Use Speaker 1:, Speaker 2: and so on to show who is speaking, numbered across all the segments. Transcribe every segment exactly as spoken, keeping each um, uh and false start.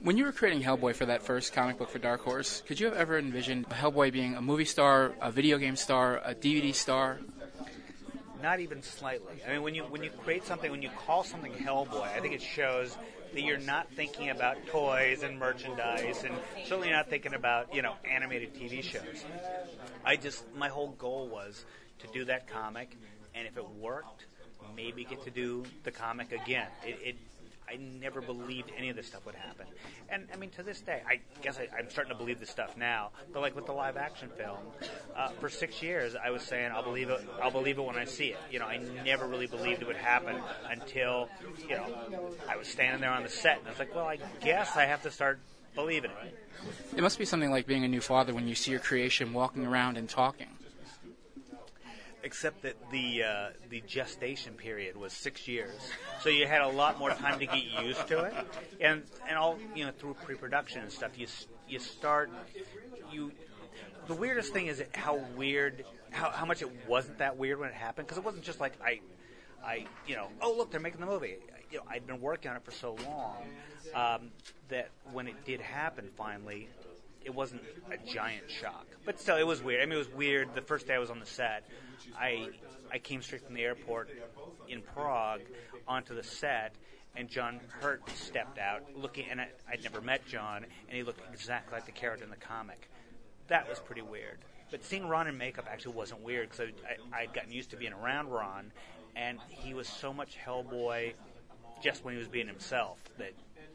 Speaker 1: When you were creating Hellboy for that first comic book for Dark Horse, could you have ever envisioned Hellboy being a movie star, a video game star, a D V D star?
Speaker 2: Not even slightly. I mean, when you when you create something, when you call something Hellboy, I think it shows that you're not thinking about toys and merchandise, and certainly not thinking about, you know, animated T V shows. I just, my whole goal was to do that comic, and if it worked, maybe get to do the comic again. It, it I never believed any of this stuff would happen. And, I mean, to this day, I guess I, I'm starting to believe this stuff now. But, like, with the live-action film, uh, for six years, I was saying, I'll believe it I'll believe it when I see it. You know, I never really believed it would happen until, you know, I was standing there on the set. And I was like, well, I guess I have to start believing it.
Speaker 1: It must be something like being a new father when you see your creation walking around and talking.
Speaker 2: Except that the uh, the gestation period was six years, so you had a lot more time to get used to it, and and all you know through pre-production and stuff. You you start you. The weirdest thing is how weird, how how much it wasn't that weird when it happened, because it wasn't just like I, I you know oh look, they're making the movie. You know, I'd been working on it for so long um, that when it did happen finally, it wasn't a giant shock. But still, it was weird. I mean, it was weird. The first day I was on the set, I I came straight from the airport in Prague onto the set, and John Hurt stepped out, looking, and I, I'd never met John, and he looked exactly like the character in the comic. That was pretty weird. But seeing Ron in makeup actually wasn't weird, because I, I, I'd gotten used to being around Ron, and he was so much Hellboy just when he was being himself that,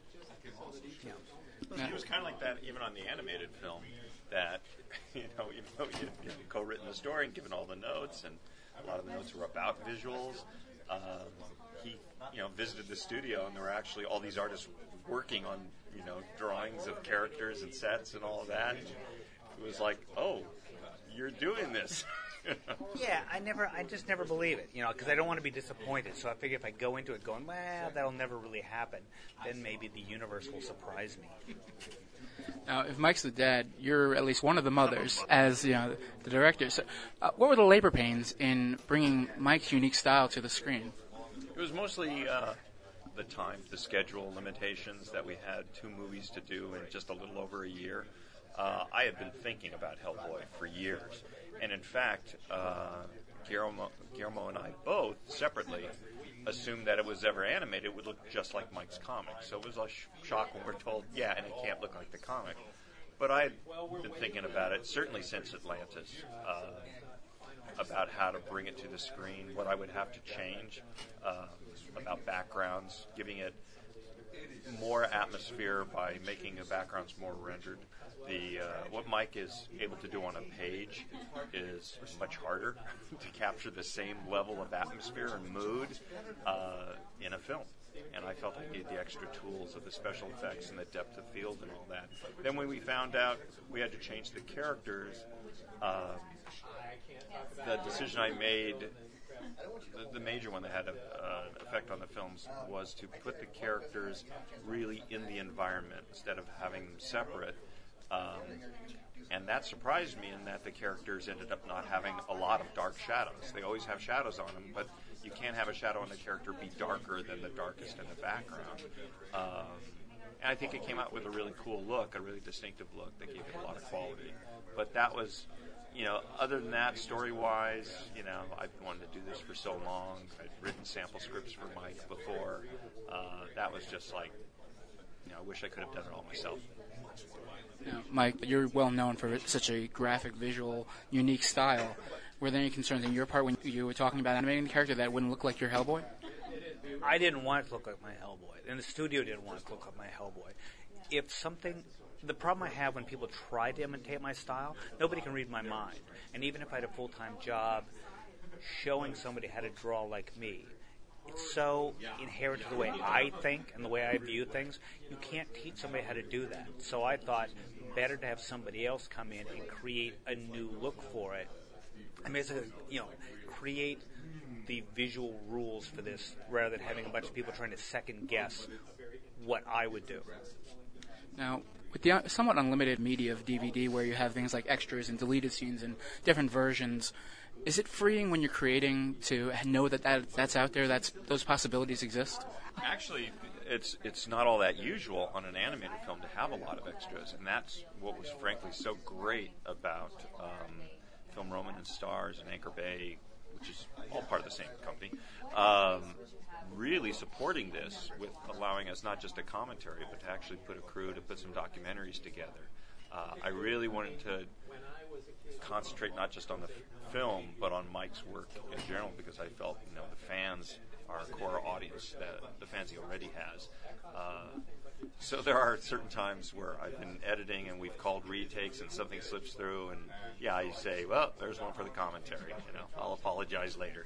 Speaker 2: you know.
Speaker 3: He was kind of like that even on the animated film, that, you know, even though he had co-written the story and given all the notes, and a lot of the notes were about visuals, um, he, you know, visited the studio, and there were actually all these artists working on, you know, drawings of characters and sets and all of that. It was like, oh, you're doing this.
Speaker 2: Yeah, I never, I just never believe it, you know, because I don't want to be disappointed. So I figure if I go into it going, well, that'll never really happen, then maybe the universe will surprise me.
Speaker 1: Now, if Mike's the dad, you're at least one of the mothers, as you know, the director. So, uh, what were the labor pains in bringing Mike's unique style to the screen?
Speaker 3: It was mostly uh, the time, the schedule limitations that we had two movies to do in just a little over a year. Uh, I had been thinking about Hellboy for years. And in fact, uh, Guillermo, Guillermo and I both, separately, assumed that it was ever animated, it would look just like Mike's comic. So it was a sh- shock when we're told, yeah, and it can't look like the comic. But I had been thinking about it, certainly since Atlantis, uh, about how to bring it to the screen, what I would have to change, uh, about backgrounds, giving it more atmosphere by making the backgrounds more rendered. The uh, what Mike is able to do on a page is much harder to capture the same level of atmosphere and mood uh, in a film. And I felt I needed the extra tools of the special effects and the depth of field and all that. Then when we found out we had to change the characters, uh, the decision I made, the, the major one that had an uh, effect on the films, was to put the characters really in the environment instead of having them separate. Um, and that surprised me in that the characters ended up not having a lot of dark shadows. They always have shadows on them, but you can't have a shadow on a character be darker than the darkest in the background. Um, and I think it came out with a really cool look, a really distinctive look that gave it a lot of quality. But that was, you know, other than that, story-wise, you know, I've wanted to do this for so long. I'd written sample scripts for Mike before. Uh, that was just like, you know, I wish I could have done it all myself.
Speaker 1: Now, Mike, you're well known for such a graphic, visual, unique style. Were there any concerns on your part when you were talking about animating the character that it wouldn't look like your Hellboy?
Speaker 2: I didn't want it to look like my Hellboy, and the studio didn't want it to look like my Hellboy. If something, the problem I have when people try to imitate my style, nobody can read my mind. And even if I had a full-time job, showing somebody how to draw like me, it's so inherent to the way I think and the way I view things, you can't teach somebody how to do that. So I thought, better to have somebody else come in and create a new look for it. And basically, you know, create the visual rules for this rather than having a bunch of people trying to second guess what I would do.
Speaker 1: Now, with the somewhat unlimited media of D V D where you have things like extras and deleted scenes and different versions, Is it freeing when you're creating to know that, that that's out there, that's those possibilities exist?
Speaker 3: Actually, it's it's not all that usual on an animated film to have a lot of extras, and that's what was frankly so great about um, Film Roman and Stars and Anchor Bay, which is all part of the same company, um, really supporting this with allowing us not just a commentary, but to actually put a crew to put some documentaries together. Uh, I really wanted to concentrate not just on the f- film, but on Mike's work in general, because I felt, you know, the fans are a core audience that the fans he already has. Uh, so there are certain times where I've been editing and we've called retakes and something slips through, and yeah, I say, well, there's one for the commentary. You know, I'll apologize later.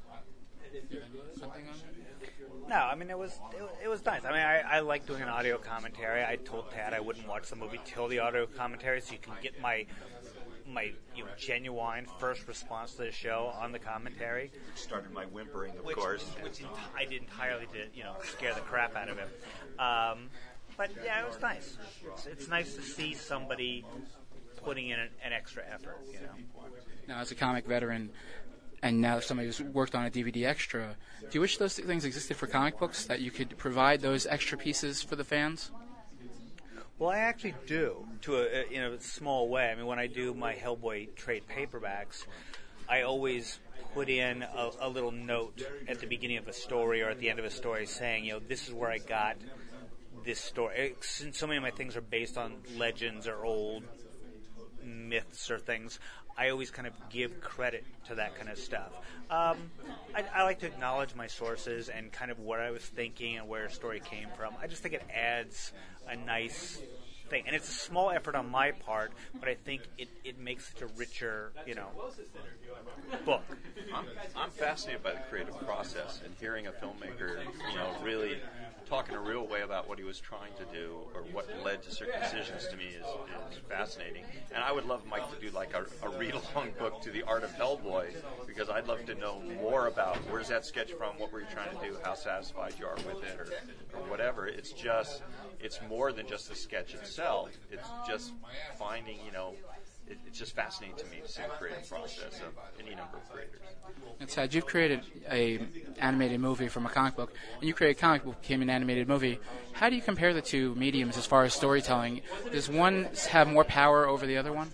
Speaker 2: No, I mean it was it, it was nice. I mean I, I like doing an audio commentary. I told Tad I wouldn't watch the movie till the audio commentary, so you can get my my you know genuine first response to the show on the commentary.
Speaker 3: Started my whimpering, of
Speaker 2: which,
Speaker 3: course,
Speaker 2: which ent- I did entirely to you know scare the crap out of him. Um, but yeah, it was nice. It's, it's nice to see somebody putting in an, an extra effort. You know.
Speaker 1: Now, as a comic veteran, and now somebody who's worked on a D V D extra, do you wish those things existed for comic books, that you could provide those extra pieces for the fans?
Speaker 2: Well, I actually do, to a, in a small way. I mean, when I do my Hellboy trade paperbacks, I always put in a, a little note at the beginning of a story or at the end of a story saying, you know, this is where I got this story. Since so many of my things are based on legends or old myths or things, I always kind of give credit to that kind of stuff. Um, I, I like to acknowledge my sources and kind of what I was thinking and where a story came from. I just think it adds a nice thing. And it's a small effort on my part, but I think it, it makes it a richer, you know, book.
Speaker 3: I'm, I'm fascinated by the creative process, and hearing a filmmaker, you know, really talk in a real way about what he was trying to do or what led to certain decisions to me is, is fascinating. And I would love Mike to do like a, a read-along book to The Art of Hellboy, because I'd love to know more about where's that sketch from, what were you trying to do, how satisfied you are with it, or, or whatever. It's just, it's more than just the sketch itself. It's just finding, you know, it, it's just fascinating to me to see the creative process of any number of creators.
Speaker 1: And Ted, you've created a animated movie from a comic book, and you created a comic book became an animated movie. How do you compare the two mediums as far as storytelling? Does one have more power over the other one?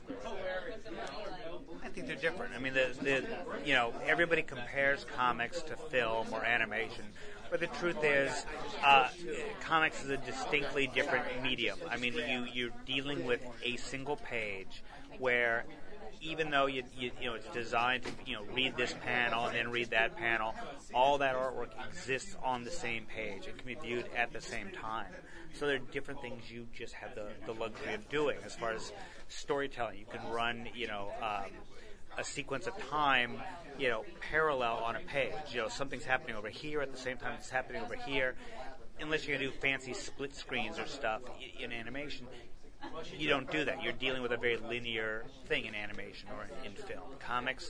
Speaker 2: I think they're different. I mean, the, the you know, everybody compares comics to film or animation. But the truth is, uh, comics is a distinctly different medium. I mean, you, you're dealing with a single page where even though you, you you know it's designed to you know read this panel and then read that panel, all that artwork exists on the same page. It can be viewed at the same time. So there are different things you just have the, the luxury of doing as far as storytelling. You can run you know um, a sequence of time you know parallel on a page. You know something's happening over here at the same time it's happening over here. Unless you're going to do fancy split screens or stuff in animation, you don't do that. You're dealing with a very linear thing in animation or in film. Comics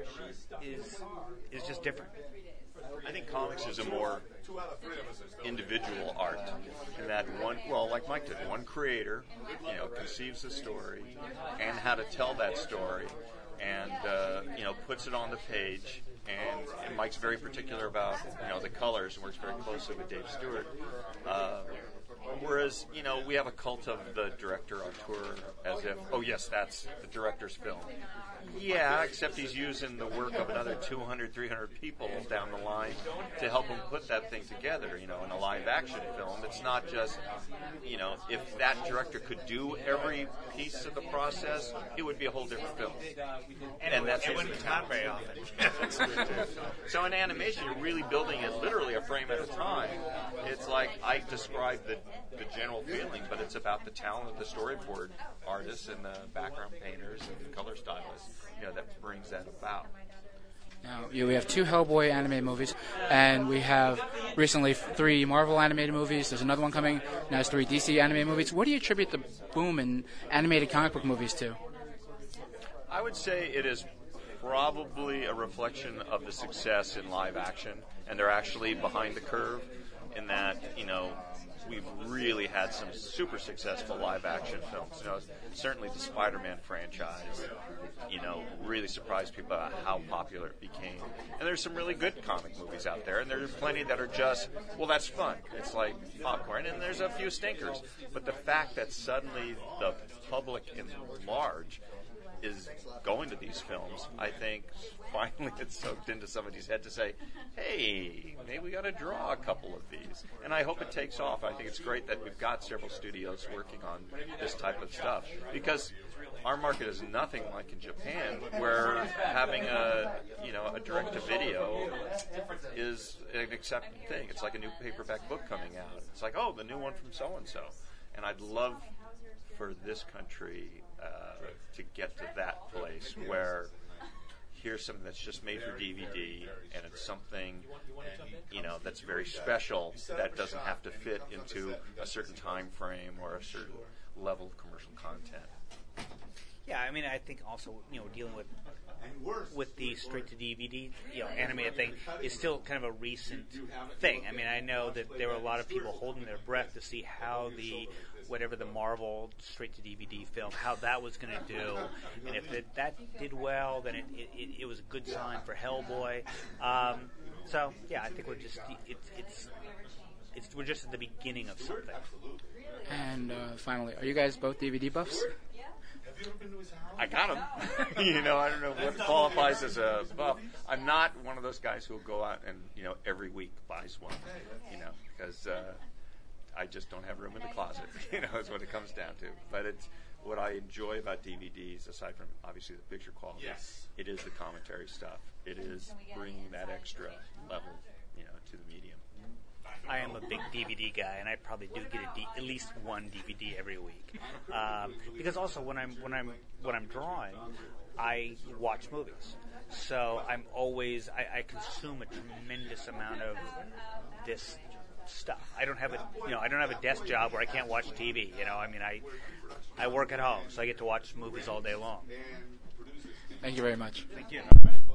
Speaker 2: is is just different.
Speaker 3: I think comics is a more individual art in that one, well, like Mike did, one creator, you know, conceives the story and how to tell that story and, uh, you know, puts it on the page. And, and Mike's very particular about, you know, the colors and works very closely with Dave Stewart. Uh, Whereas, you know, we have a cult of the director auteur as if, oh, yes, that's the director's film. Yeah, except he's using the work of another two hundred, three hundred people down the line to help him put that thing together, you know, in a live-action film. It's not just, you know, if that director could do every piece of the process, it would be a whole different film.
Speaker 2: And, and that's it wouldn't come very often.
Speaker 3: So in animation, you're really building it literally a frame at a time. It's like I described the, the general feeling, but it's about the talent of the storyboard artists and the background painters and the color stylists, you know, that brings that about.
Speaker 1: Now, you know, we have two Hellboy animated movies, and we have recently three Marvel animated movies. There's another one coming. Now there's three D C animated movies. What do you attribute the boom in animated comic book movies to?
Speaker 3: I would say it is probably a reflection of the success in live action, and they're actually behind the curve in that, you know, we've really had some super successful live-action films. You know, certainly the Spider-Man franchise, you know, really surprised people about how popular it became. And there's some really good comic movies out there, and there's plenty that are just, well, that's fun. It's like popcorn, and there's a few stinkers. But the fact that suddenly the public in large is going to these films, I think finally it's soaked into somebody's head to say, hey, maybe we got to draw a couple of these. And I hope it takes off. I think it's great that we've got several studios working on this type of stuff, because our market is nothing like in Japan, where having a, you know, a direct-to-video is an accepted thing. It's like a new paperback book coming out. It's like, oh, the new one from so-and-so. And I'd love for this country uh, to get to that place where here's something that's just made for D V D, and it's something, you know, that's very special, that doesn't have to fit into a certain time frame or a certain level of commercial content.
Speaker 2: Yeah, I mean, I think also, you know, dealing with with the straight-to-D V D, you know, animated thing is still kind of a recent thing. I mean, I know that there were a lot of people holding their breath to see how the, whatever the Marvel straight-to-D V D film, how that was going to do. And if it, that did well, then it, it, it was a good sign for Hellboy. Um, so, yeah, I think we're just, it's, it's, it's, we're just at the beginning of something.
Speaker 1: And uh, finally, are you guys both D V D buffs?
Speaker 3: I got them. You know, I don't know what qualifies as a buff. I'm not one of those guys who will go out and, you know, every week buys one, you know, because uh, I just don't have room in the closet, you know, is what it comes down to. But it's what I enjoy about D V Ds, aside from obviously the picture quality, yes. It is the commentary stuff. It is bringing that extra level, you know, to the medium.
Speaker 2: I am a big D V D guy, and I probably do get a D, at least one D V D every week. Um, because also when I'm when I'm when I'm drawing, I watch movies, so I'm always I, I consume a tremendous amount of this stuff. I don't have a you know I don't have a desk job where I can't watch T V. You know, I mean I I work at home, so I get to watch movies all day long.
Speaker 1: Thank you very much.
Speaker 2: Thank you.